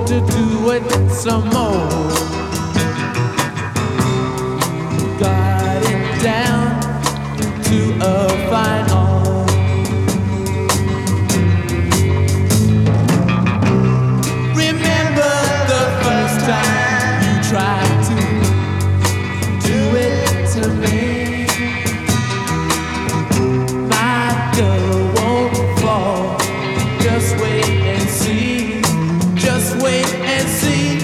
to do it some more. Got it down to a fine art. Remember the first time you tried to do it to me. My girl won't fall. Just wait and see. Just wait and see.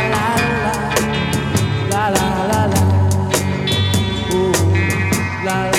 La